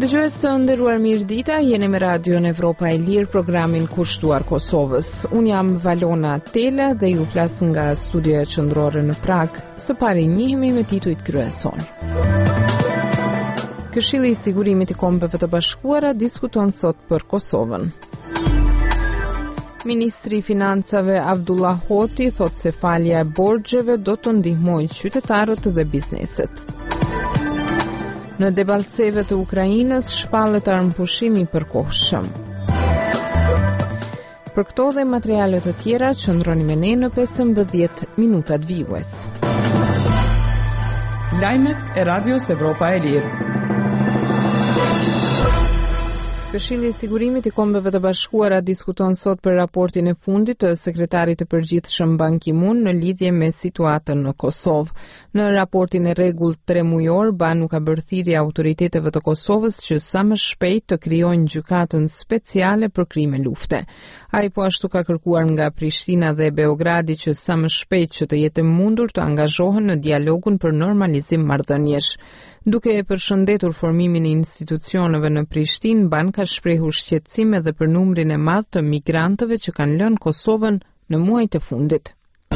Dëgjues së nderuar mirëdita, jeni me Radion Evropa e Lirë, programin kushtuar Kosovës. Unë jam Valona Tela dhe ju flas nga studioja qendrore në Prag. Së pari njihemi me titujt kryesor. Këshilli i Sigurimit i Kombeve të Bashkuara diskuton sot për Kosovën. Ministri i Financave Abdullah Hoti thot se falja e borxheve do të ndihmojë qytetarët dhe bizneset. Në Debaltseve të Ukrainës shpallet armëpushimi i përkohshëm. Për këto dhe materiale të tjera, qëndroni me ne në 15 minutat vijues. Lajmet e Radios Evropa e Lirë. Këshilli i Sigurimit i Kombeve të Bashkuara diskuton sot për raportin e fundit të sekretarit të përgjithshëm Ban Ki-moon në lidhje me situatën në Kosovë. Në raportin e rregullt 3 mujor, Banu ka bërë thirrje autoriteteve të Kosovës që sa më shpejt të krijojnë gjykatën speciale për krime lufte. Ai po ashtu ka kërkuar nga Prishtina dhe Beogradi që sa më shpejt që të jetë mundur të angazhohen në dialogun për normalizim marrëdhëniesh. Duke e përshëndetur formimin e institucioneve në Prishtinë, Ban ka shprehur shqetësim edhe për numrin e madh të migrantëve që kanë lënë Kosovën në muajt e fundit.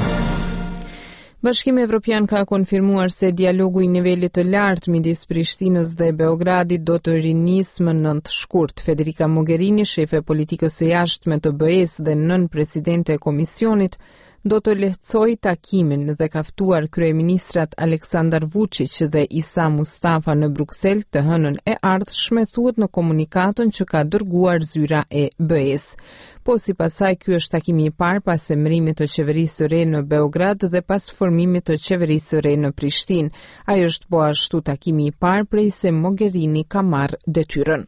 Bashkimi Evropian ka konfirmuar se dialogu i nivelit të lartë midis Prishtinës dhe Beogradit do të rinisë më 9 shkurt. Federica Mogherini, shefe politikës së jashtme të BE-s dhe nën presidente e Komisionit, do të lehtësoj takimin dhe ka ftuar kryeministrat Aleksandar Vučić dhe Isa Mustafa në Bruksel të hënën e ardhshme, thuhet në komunikatën që ka dërguar zyra e BE-s. Po sipas saj, ky është takimi i parë pas emërimit të qeverisë së re në Beograd dhe pas formimit të qeverisë së re në Prishtinë. Ai është po ashtu takimi i parë prej se Mogherini ka marrë detyrën.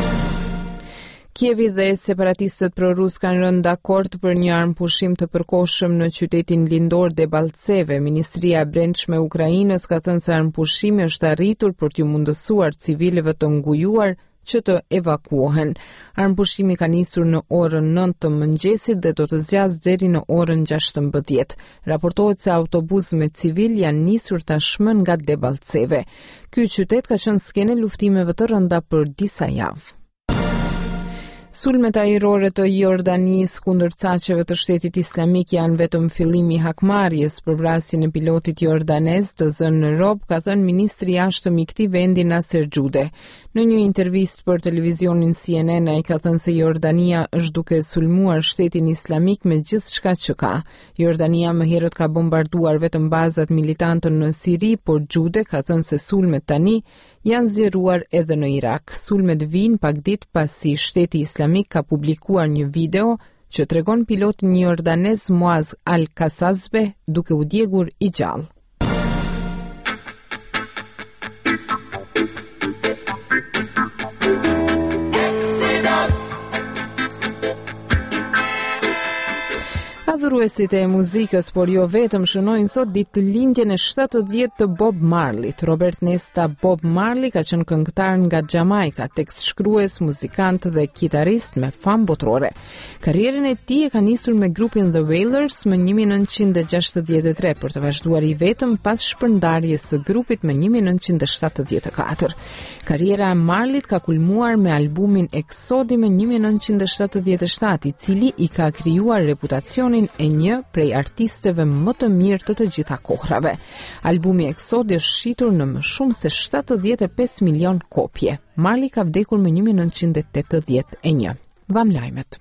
Kievi dhe separatistët prorus kanë rënë dakord për një armëpushim të përkohshëm në qytetin lindor Debaltseve. Ministria e Brendshme e Ukrainës ka thënë se armëpushimi është arritur për t'ju mundësuar civilëve të ngujuar që të evakuohen. Armëpushimi ka nisur në orën 9 të mëngjesit dhe do të zgjasë deri në orën 16. Raportohet se autobus me civil janë nisur tashmë nga Debaltseve. Ky qytet ka qenë skenë luftimeve të rënda për disa javë. Sulmet ajrore të Jordanisë kundër caqeve të Shtetit Islamik janë vetëm fillimi i hakmarrjes. Për vrasjen e pilotit jordanez të zënë në rob, ka thënë ministri i jashtëm i këtij vendi Nasser Jude. Në një intervistë për televizionin CNN, ai ka thënë se Jordania është duke sulmuar Shtetin Islamik me gjithçka që ka. Jordania më herët ka bombarduar vetëm bazat militante në Siri, por Jude ka thënë se sulmet tani janë zgjeruar edhe në Irak. Sulmet vijnë pak ditë pasi Shteti Islamik ka publikuar një video që tregon pilotin jordanez Muaz Al-Kasazbe duke u djegur i gjallë. Adhuruesit e muzikës, por jo vetëm, shënojnë sot ditëlindjen e 70 të Bob Marleyt. Robert Nesta Bob Marley ka qenë këngëtar nga Jamajka, tekstshkrues, muzikant dhe kitarist me famë botërore. Karrierën e tij e ka nisur me grupin The Wailers më 1963 për të vazhduar i vetëm pas shpërndarjes së grupit më 1974. Karriera e Marleyt ka kulmuar me albumin Exodi më 1977, i cili i ka krijuar reputacionin e një prej artisteve më të mirë të gjitha kohrave. Albumi Exodi është shitur në më shumë se 75 milion kopje. Marley ka vdekur më 1981. Vam lajmet.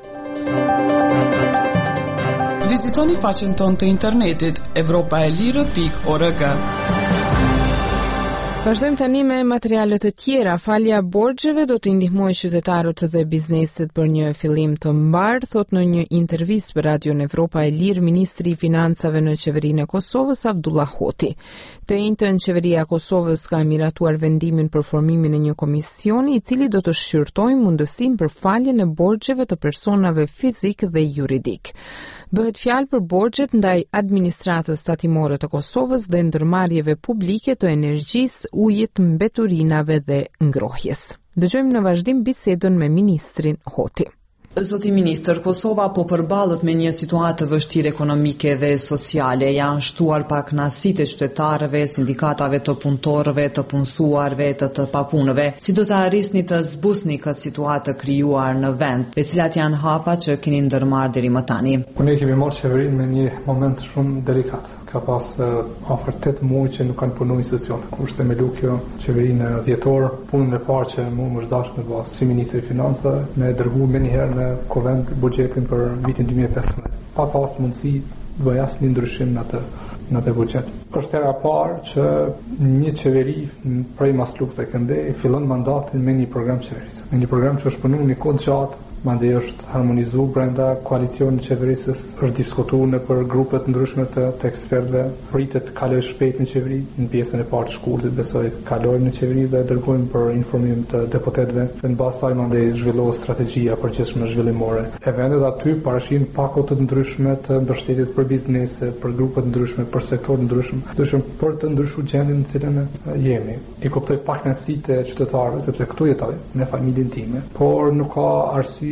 Vizitoni faqen tonë të internetit europaelire.org. Vazhdojmë tani me materialet të tjera. Falja e borxheve do të ndihmojë qytetarët dhe bizneset për një fillim të mbar, thot në një intervistë për Radion Evropa e Lirë ministri i financave në qeverinë e Kosovës Abdullah Hoti. Të njëjtën qeveria e Kosovës ka miratuar vendimin për formimin e një komisioni i cili do të shqyrtojë mundësinë për faljen e borxheve të personave fizik dhe juridik. Bëhet fjalë për borxhet ndaj administratës tatimore të Kosovës dhe ndërmarrjeve publike të energjisë, ujit, mbeturinave dhe ngrohjes. Dëgjojmë në vazhdim bisedën me ministrin Hoti. Zoti ministër, Kosova po përballet me një situatë të vështirë ekonomike dhe sociale. Janë shtuar pakënaqësitë e qytetarëve, sindikatave të punëtorëve, të punësuarve, të papunëve. Si do të arrisni të zbusni këtë situatë të krijuar në vend, e cilat janë hapat që keni ndërmarrë deri më tani? Ne kemi marrë qeverinë me një moment shumë delikat. Ka pas afër 8 muaj që nuk kanë punuar institucionet. Kurse me kjo qeverinë dhjetor, punën e parë që më është dashur me bas si ministri i financave, me dërguar më një herë në Kuvend buxhetin për vitin 2015. Pa pas mundësi të bëj asnjë ndryshim në atë buxhet. Është hera e parë që një qeveri prej mas luftës këndej fillon mandatin me një program qeverisë. Me një program që është punuar një kohë gjatë. Mandej është harmonizuar brenda koalicionit qeverisës, është diskutuar në për grupe të ndryshme të ekspertëve, pritet të kaloj shpejt në qeveri, në pjesën e parë të shkurtit besoj kalojmë në qeveri dhe dërgojmë për informim të deputetëve, dhe në bazë saj mandej zhvillohet strategjia përgjithshme zhvillimore. Eventet aty parashin pakot të ndryshme të mbështetjes për biznese, për grupe të ndryshme, për sektor të ndryshëm për të ndryshuar gjendjen në cilën jemi. I kuptoj pakënaqësitë e qytetarëve sepse këtu jetoj me familjen time, por nuk ka arsye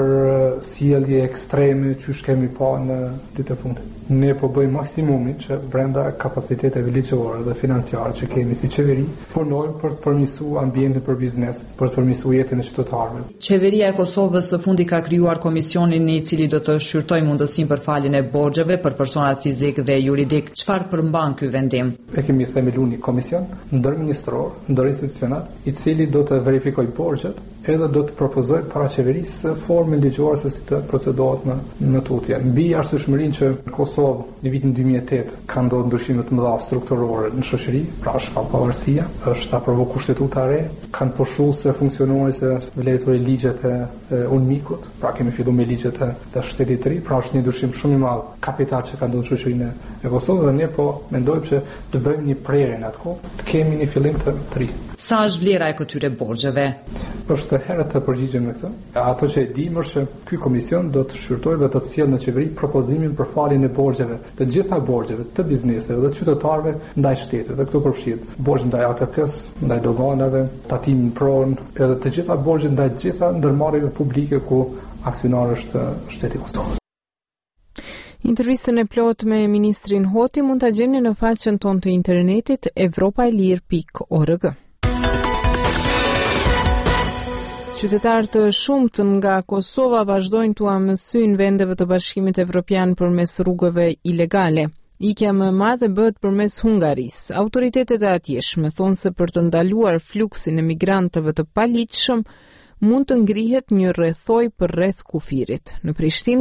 për sjellje ekstreme që kemi pa në ditë e fundit. Ne po bëjmë maksimumin që brenda kapaciteteve ligjore dhe financiare që kemi si qeveri, punojmë për të përmirësuar ambientin për biznes, për të përmirësuar jetën e qytetarëve. Qeveria e Kosovës së fundi ka krijuar komisionin i cili do të shqyrtojë mundësinë për faljen e borxheve për personat fizik dhe juridik. Çfarë përmban ky vendim? Ne kemi themeluar një komision ndërministror, ndërinstitucional, i cili do të verifikojë borxhet edhe do të propozoj para qeverisë formën ligjore se si të procedohet në tutje. Mbi arsyeshmërinë që në Kosovë në vitin 2008 ka ndodhur ndryshime të mëdha strukturore në shoqëri, pra shpallpavarësia, është aprovuar kushtetuta e re, kanë pushuar se funksionuari se vlerëtoi ligjet e UNMIK-ut, pra kemi filluar me ligjet e shtetit të ri, pra është një ndryshim shumë i madh kapital që ka ndodhur në shoqërinë e Kosovës dhe ne po mendojmë që të bëjmë një prerje në atë të kemi një fillim të ri. Sa është vlera e këtyre borxheve? Është herët të përgjigjem me këtë. Ato që e dim është që ky komision do të shqyrtojë dhe të sjellë në qeveri propozimin për faljen e borxheve, të gjitha borxheve të bizneseve dhe qytetarëve ndaj shtetit. Dhe këtu përfshihet borxh ndaj ATP-s, ndaj doganave, tatimin pron, edhe të gjitha borxhet ndaj të gjitha ndërmarrjeve publike ku aksionar është shteti i Kosovës. Intervistën e plot me ministrin Hoti mund ta gjeni në faqen tonë të internetit evropaelir.org. Qytetarë të shumtë nga Kosova vazhdojnë t'u amësyjnë vendeve të Bashkimit Evropian përmes rrugëve ilegale. Ikja më e madhe bëhet përmes Hungarisë. Autoritetet e atjeshme thonë se për të ndaluar fluksin e migrantëve të paligjshëm mund të ngrihet një rrethoj për rreth kufirit. Në Prishtinë